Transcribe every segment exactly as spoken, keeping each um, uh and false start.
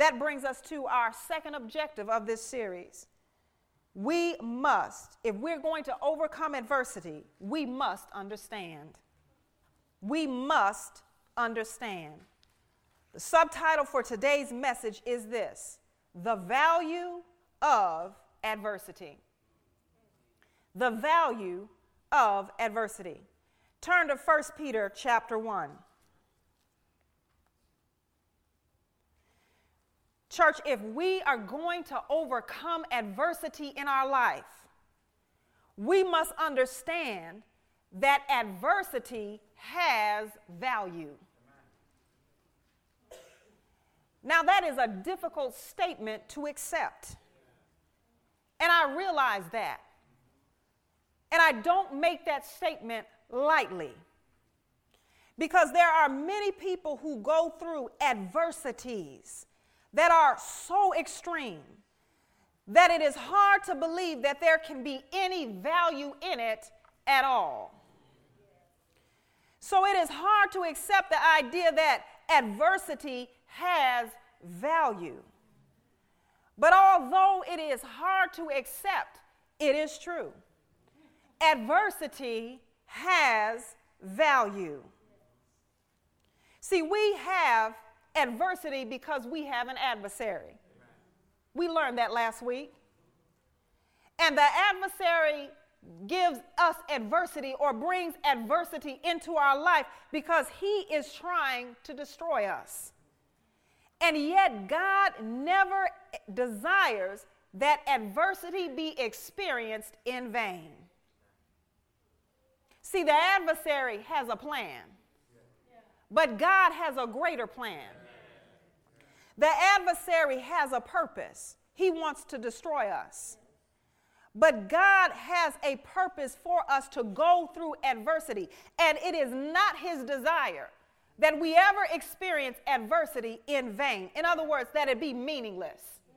that brings us to our second objective of this series. We must, if we're going to overcome adversity, we must understand. We must understand. The subtitle for today's message is this: the value of adversity. The value of adversity. Turn to First Peter chapter one. Church, if we are going to overcome adversity in our life, we must understand that adversity has value. Now, that is a difficult statement to accept. And I realize that. And I don't make that statement lightly. Because there are many people who go through adversities that are so extreme that it is hard to believe that there can be any value in it at all. So it is hard to accept the idea that adversity has value. But although it is hard to accept, it is true. Adversity has value. See, we have adversity because we have an adversary. We learned that last week. And the adversary gives us adversity or brings adversity into our life because he is trying to destroy us. And yet God never desires that adversity be experienced in vain. See, the adversary has a plan, but God has a greater plan. The adversary has a purpose. He wants to destroy us. But God has a purpose for us to go through adversity. And it is not his desire that we ever experience adversity in vain. In other words, that it be meaningless.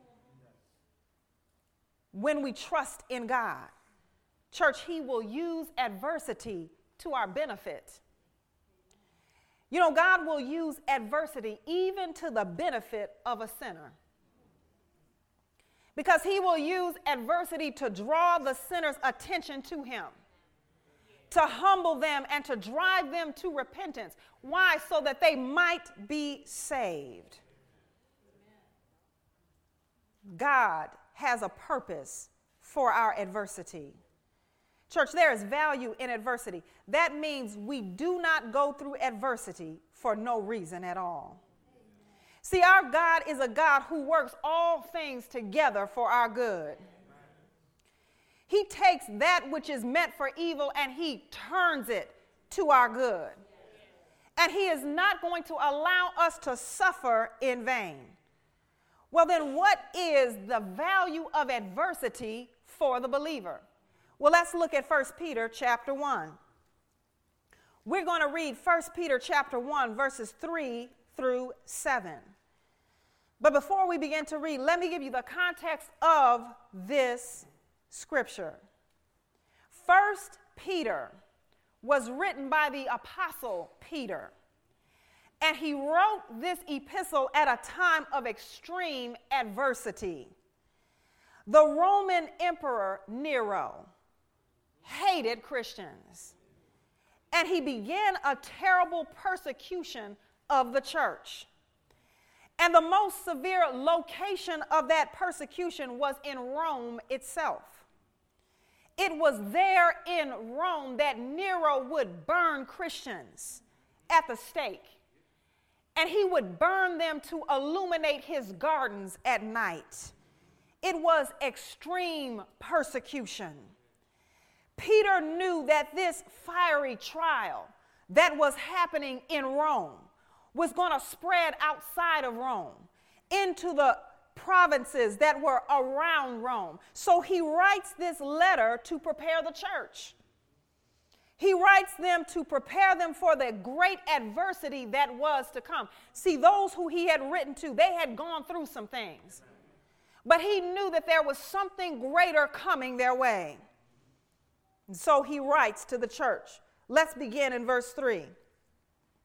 When we trust in God, church, he will use adversity to our benefit. You know, God will use adversity even to the benefit of a sinner. Because he will use adversity to draw the sinner's attention to him, to humble them and to drive them to repentance. Why? So that they might be saved. God has a purpose for our adversity. Church, there is value in adversity. That means we do not go through adversity for no reason at all. See, our God is a God who works all things together for our good. He takes that which is meant for evil and he turns it to our good. And he is not going to allow us to suffer in vain. Well, then what is the value of adversity for the believer? Well, let's look at First Peter chapter one. We're going to read First Peter chapter one, verses three through seven. But before we begin to read, let me give you the context of this scripture. First Peter was written by the apostle Peter. And he wrote this epistle at a time of extreme adversity. The Roman Emperor Nero hated Christians, and he began a terrible persecution of the church. And the most severe location of that persecution was in Rome itself. It was there in Rome that Nero would burn Christians at the stake, and he would burn them to illuminate his gardens at night. It was extreme persecution. Peter knew that this fiery trial that was happening in Rome was going to spread outside of Rome into the provinces that were around Rome. So he writes this letter to prepare the church. He writes them to prepare them for the great adversity that was to come. See, those who he had written to, they had gone through some things. But he knew that there was something greater coming their way. And so he writes to the church. Let's begin in verse three.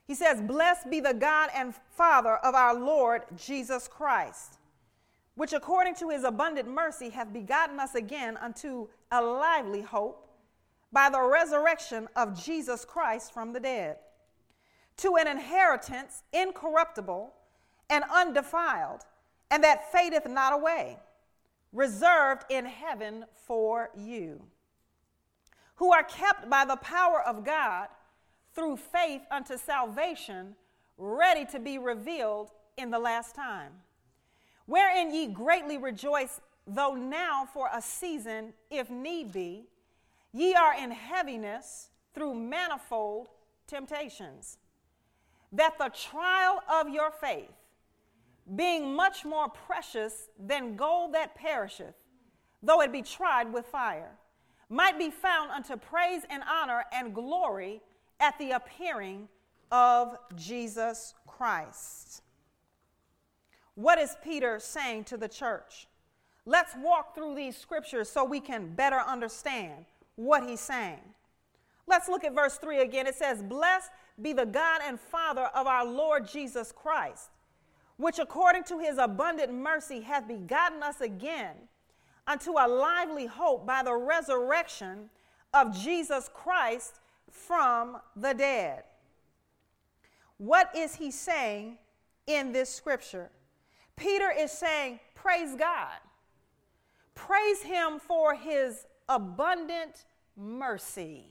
He says, blessed be the God and Father of our Lord Jesus Christ, which according to his abundant mercy hath begotten us again unto a lively hope by the resurrection of Jesus Christ from the dead, to an inheritance incorruptible and undefiled, and that fadeth not away, reserved in heaven for you, who are kept by the power of God through faith unto salvation, ready to be revealed in the last time, wherein ye greatly rejoice, though now for a season, if need be, ye are in heaviness through manifold temptations, that the trial of your faith, being much more precious than gold that perisheth, though it be tried with fire, might be found unto praise and honor and glory at the appearing of Jesus Christ. What is Peter saying to the church? Let's walk through these scriptures so we can better understand what he's saying. Let's look at verse three again. It says, blessed be the God and Father of our Lord Jesus Christ, which according to his abundant mercy hath begotten us again unto a lively hope by the resurrection of Jesus Christ from the dead. What is he saying in this scripture? Peter is saying, praise God. Praise him for his abundant mercy.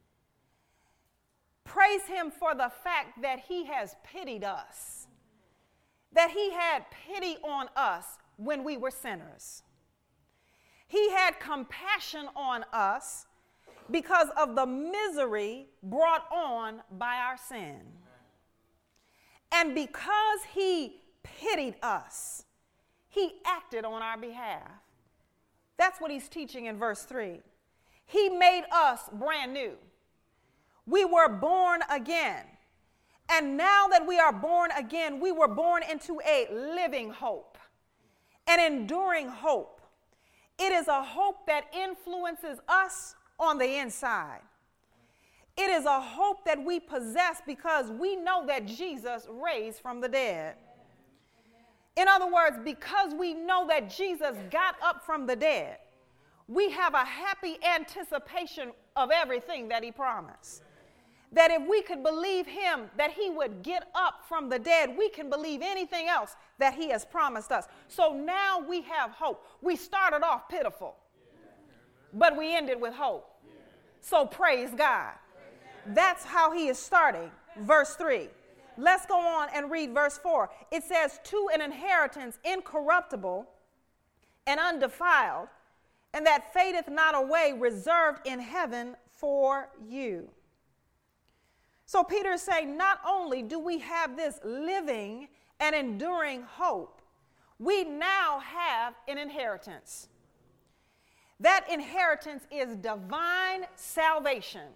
Praise him for the fact that he has pitied us, that he had pity on us when we were sinners. He had compassion on us because of the misery brought on by our sin. And because he pitied us, he acted on our behalf. That's what he's teaching in verse three. He made us brand new. We were born again. And now that we are born again, we were born into a living hope, an enduring hope. It is a hope that influences us on the inside. It is a hope that we possess because we know that Jesus raised from the dead. In other words, because we know that Jesus got up from the dead, we have a happy anticipation of everything that he promised. That if we could believe him, that he would get up from the dead, we can believe anything else that he has promised us. So now we have hope. We started off pitiful, but we ended with hope. So praise God. That's how he is starting. Verse three. Let's go on and read verse four. It says, to an inheritance incorruptible and undefiled, and that fadeth not away, reserved in heaven for you. So Peter is saying, not only do we have this living and enduring hope, we now have an inheritance. That inheritance is divine salvation.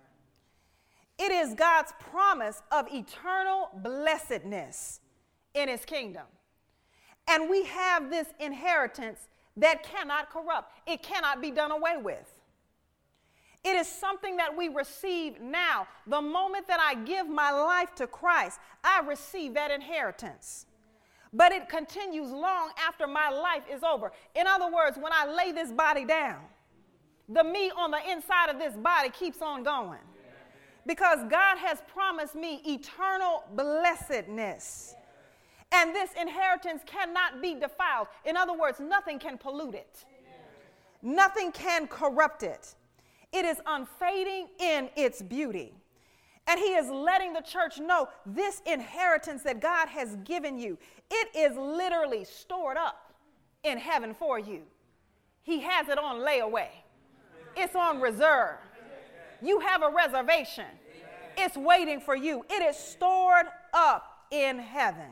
It is God's promise of eternal blessedness in his kingdom. And we have this inheritance that cannot corrupt. It cannot be done away with. It is something that we receive now. The moment that I give my life to Christ, I receive that inheritance. But it continues long after my life is over. In other words, when I lay this body down, the me on the inside of this body keeps on going. Because God has promised me eternal blessedness. And this inheritance cannot be defiled. In other words, nothing can pollute it. Nothing can corrupt it. It is unfading in its beauty. And he is letting the church know this inheritance that God has given you, it is literally stored up in heaven for you. He has it on layaway. It's on reserve. You have a reservation. It's waiting for you. It is stored up in heaven.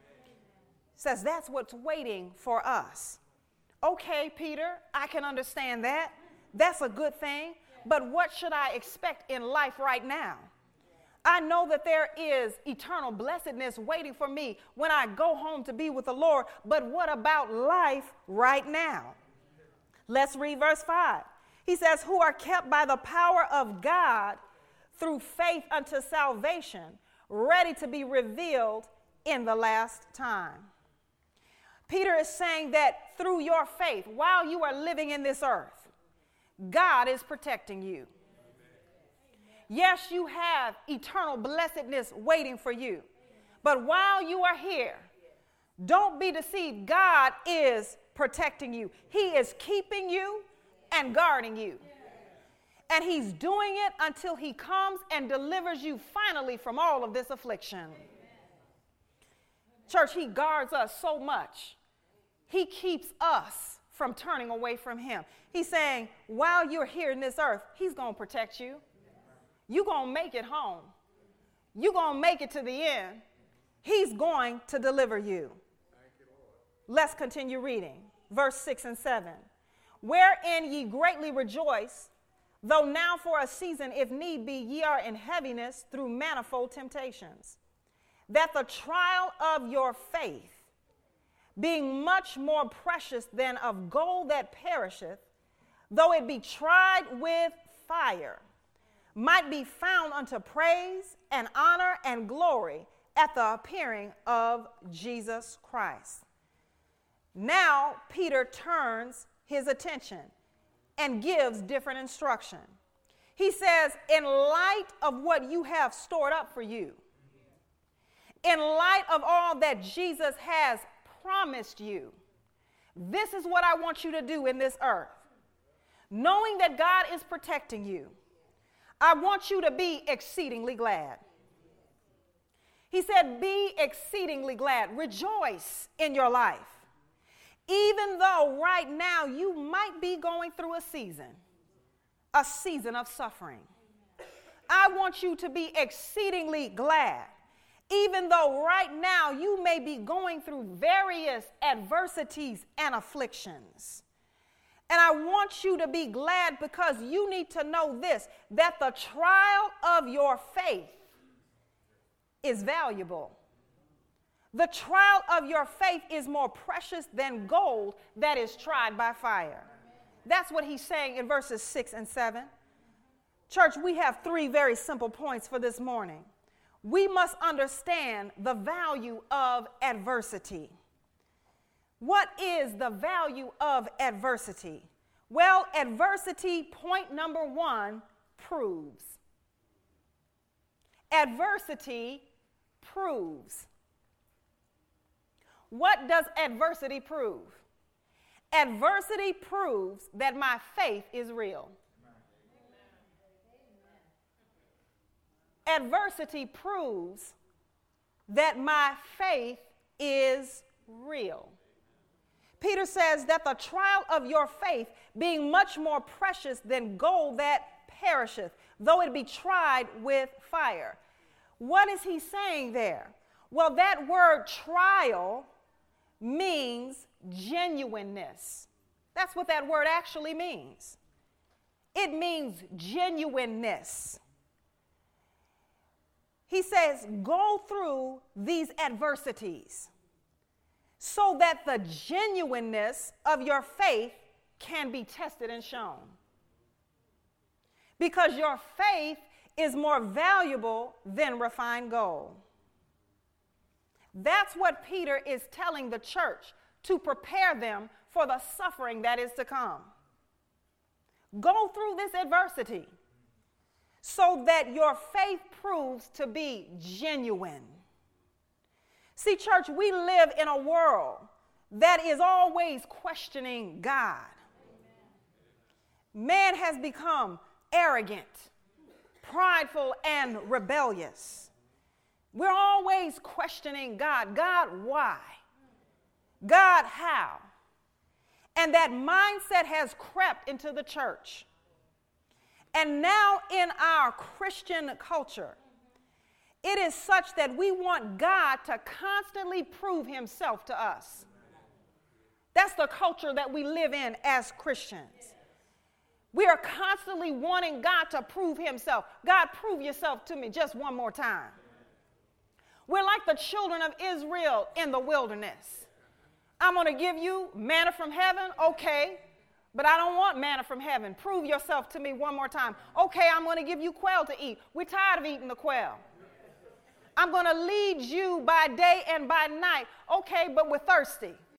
Says that's what's waiting for us. Okay, Peter, I can understand that. That's a good thing. But what should I expect in life right now? I know that there is eternal blessedness waiting for me when I go home to be with the Lord. But what about life right now? Let's read verse five. He says, who are kept by the power of God through faith unto salvation, ready to be revealed in the last time. Peter is saying that through your faith, while you are living in this earth, God is protecting you. Yes, you have eternal blessedness waiting for you. But while you are here, don't be deceived. God is protecting you. He is keeping you and guarding you. And he's doing it until he comes and delivers you finally from all of this affliction. Church, he guards us so much. He keeps us from turning away from him. He's saying, while you're here in this earth, he's going to protect you. You're going to make it home. You're going to make it to the end. He's going to deliver you. Let's continue reading. Verse six and seven. Wherein ye greatly rejoice, though now for a season, if need be, ye are in heaviness through manifold temptations, that the trial of your faith, being much more precious than of gold that perisheth, though it be tried with fire, might be found unto praise and honor and glory at the appearing of Jesus Christ. Now Peter turns his attention and gives different instruction. He says, in light of what you have stored up for you, in light of all that Jesus has promised you, this is what I want you to do in this earth. Knowing that God is protecting you, I want you to be exceedingly glad. He said, be exceedingly glad. Rejoice in your life. Even though right now you might be going through a season, a season of suffering. I want you to be exceedingly glad. Even though right now you may be going through various adversities and afflictions. And I want you to be glad because you need to know this, that the trial of your faith is valuable. The trial of your faith is more precious than gold that is tried by fire. That's what he's saying in verses six and seven. Church, we have three very simple points for this morning. We must understand the value of adversity. What is the value of adversity? Well, adversity, point number one, proves. Adversity proves. What does adversity prove? Adversity proves that my faith is real. Adversity proves that my faith is real. Peter says that the trial of your faith, being much more precious than gold that perisheth, though it be tried with fire. What is he saying there? Well, that word trial means genuineness. That's what that word actually means. It means genuineness. He says, go through these adversities so that the genuineness of your faith can be tested and shown. Because your faith is more valuable than refined gold. That's what Peter is telling the church to prepare them for the suffering that is to come. Go through this adversity so that your faith proves to be genuine. See, church, we live in a world that is always questioning God. Man has become arrogant, prideful, and rebellious. We're always questioning God. God, why? God, how? And that mindset has crept into the church. And now in our Christian culture, it is such that we want God to constantly prove himself to us. That's the culture that we live in as Christians. We are constantly wanting God to prove himself. God, prove yourself to me just one more time. We're like the children of Israel in the wilderness. I'm going to give you manna from heaven, okay, but I don't want manna from heaven. Prove yourself to me one more time. Okay, I'm going to give you quail to eat. We're tired of eating the quail. I'm going to lead you by day and by night. Okay, but we're thirsty.